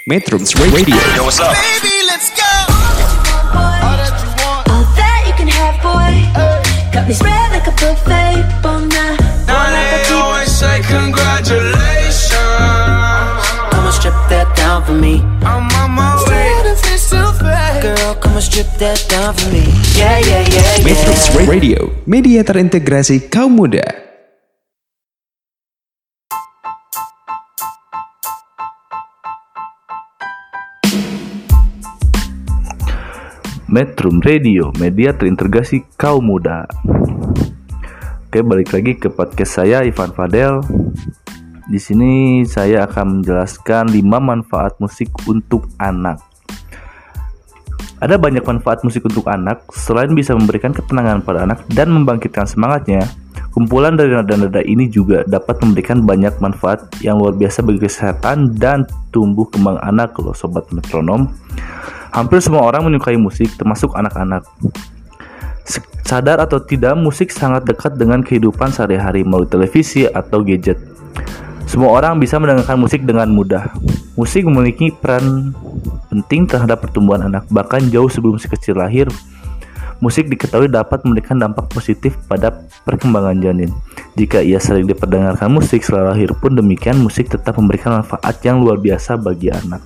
Metrums Radio. Yo, what's up? Baby, let's go. All that you want, All that you can have, boy. Got me spread like a buffet, bon night. Now they always say congratulations. Come and strip that down for me. I'm on my way. Girl, come and strip that down for me. Yeah, yeah, yeah, yeah. Metrums Radio, media terintegrasi kaum muda. Metrum Radio, media terintegrasi kaum muda. Oke, balik lagi ke podcast saya, Ivan Fadel. Di sini saya akan menjelaskan 5 manfaat musik untuk anak. Ada banyak manfaat musik untuk anak. Selain bisa memberikan ketenangan pada anak dan membangkitkan semangatnya, kumpulan dari nada-nada ini juga dapat memberikan banyak manfaat yang luar biasa bagi kesehatan dan tumbuh kembang anak loh, sobat metronom. Hampir semua orang menyukai musik, termasuk anak-anak. Sadar atau tidak, musik sangat dekat dengan kehidupan sehari-hari melalui televisi atau gadget. Semua orang bisa mendengarkan musik dengan mudah. Musik memiliki peran penting terhadap pertumbuhan anak, bahkan jauh sebelum si kecil lahir. Musik diketahui dapat memberikan dampak positif pada perkembangan janin. Jika ia sering diperdengarkan musik setelah lahir pun demikian, musik tetap memberikan manfaat yang luar biasa bagi anak.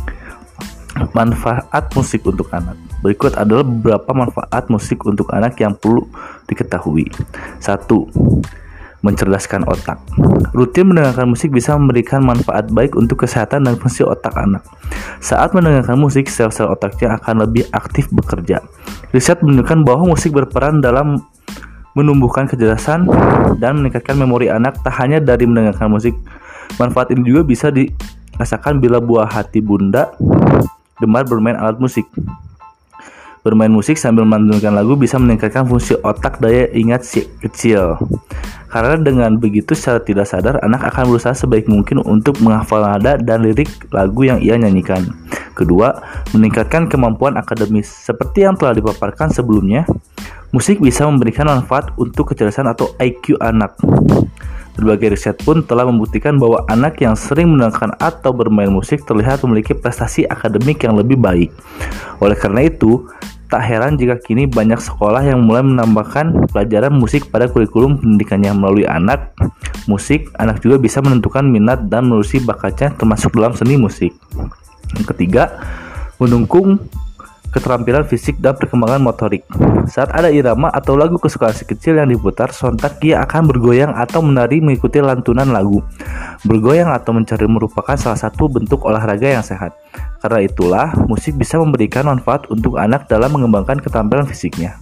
Manfaat musik untuk anak. Berikut adalah beberapa manfaat musik untuk anak yang perlu diketahui. 1. Mencerdaskan otak. Rutin mendengarkan musik bisa memberikan manfaat baik untuk kesehatan dan fungsi otak anak. Saat mendengarkan musik, sel-sel otaknya akan lebih aktif bekerja. Riset menunjukkan bahwa musik berperan dalam menumbuhkan kecerdasan dan meningkatkan memori anak. Tak hanya dari mendengarkan musik, manfaat ini juga bisa dirasakan bila buah hati bunda gemar bermain alat musik. Bermain musik sambil melantunkan lagu bisa meningkatkan fungsi otak daya ingat si kecil. Karena dengan begitu secara tidak sadar anak akan berusaha sebaik mungkin untuk menghafal nada dan lirik lagu yang ia nyanyikan. Kedua, meningkatkan kemampuan akademis. Seperti yang telah dipaparkan sebelumnya, musik bisa memberikan manfaat untuk kecerdasan atau IQ anak. Berbagai riset pun telah membuktikan bahwa anak yang sering mendengarkan atau bermain musik terlihat memiliki prestasi akademik yang lebih baik. Oleh karena itu, tak heran jika kini banyak sekolah yang mulai menambahkan pelajaran musik pada kurikulum pendidikannya. Melalui anak musik, anak juga bisa menentukan minat dan menelusuri bakatnya termasuk dalam seni musik. Yang ketiga, mendukung keterampilan fisik dan perkembangan motorik. Saat ada irama atau lagu kesukaan si kecil yang diputar, sontak ia akan bergoyang atau menari mengikuti lantunan lagu. Bergoyang atau mencari merupakan salah satu bentuk olahraga yang sehat. Karena itulah, musik bisa memberikan manfaat untuk anak dalam mengembangkan keterampilan fisiknya.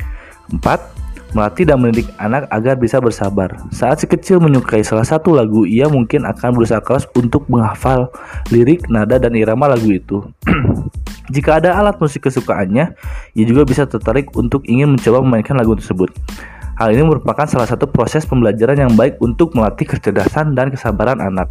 4. Melatih dan mendidik anak agar bisa bersabar. Saat si kecil menyukai salah satu lagu, ia mungkin akan berusaha keras untuk menghafal lirik, nada, dan irama lagu itu. Jika ada alat musik kesukaannya, ia juga bisa tertarik untuk ingin mencoba memainkan lagu tersebut. Hal ini merupakan salah satu proses pembelajaran yang baik untuk melatih kecerdasan dan kesabaran anak.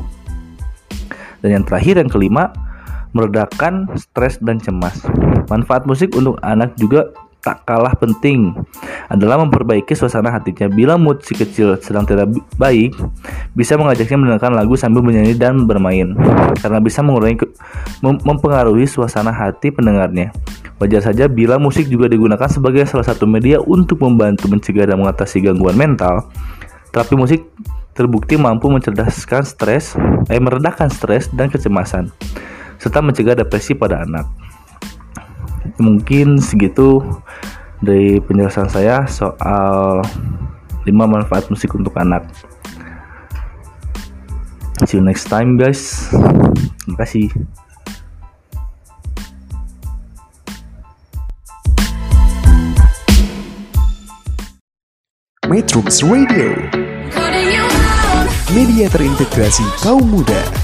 Dan yang terakhir, yang kelima, meredakan stres dan cemas. Manfaat musik untuk anak juga tak kalah penting adalah memperbaiki suasana hatinya. Bila mood si kecil sedang tidak baik, bisa mengajaknya mendengarkan lagu sambil menyanyi dan bermain, karena bisa mempengaruhi suasana hati pendengarnya. Wajar saja bila musik juga digunakan sebagai salah satu media untuk membantu mencegah dan mengatasi gangguan mental. Terapi musik terbukti mampu meredakan stres dan kecemasan, serta mencegah depresi pada anak. Mungkin segitu dari penjelasan saya soal 5 manfaat musik untuk anak. See you next time, guys. Terima kasih. Metrums Radio, media terintegrasi kaum muda.